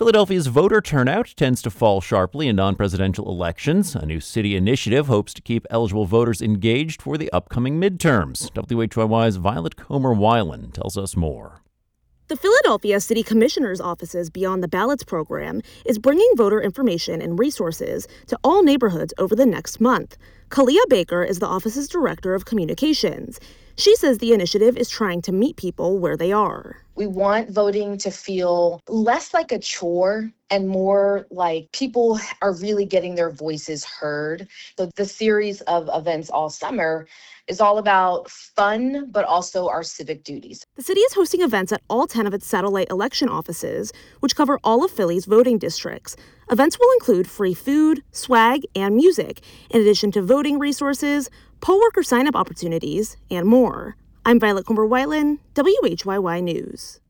Philadelphia's voter turnout tends to fall sharply in non-presidential elections. A new city initiative hopes to keep eligible voters engaged for the upcoming midterms. WHYY's Violet Comer-Weiland tells us more. The Philadelphia City Commissioner's Office's Beyond the Ballots program is bringing voter information and resources to all neighborhoods over the next month. Kalia Baker is the office's director of communications. She says the initiative is trying to meet people where they are. We want voting to feel less like a chore and more like people are really getting their voices heard. So the series of events all summer is all about fun, but also our civic duties. The city is hosting events at all 10 of its satellite election offices, which cover all of Philly's voting districts. Events will include free food, swag, and music, in addition to voting resources, poll worker sign-up opportunities, and more. I'm Violet Comer-Weiland, WHYY News.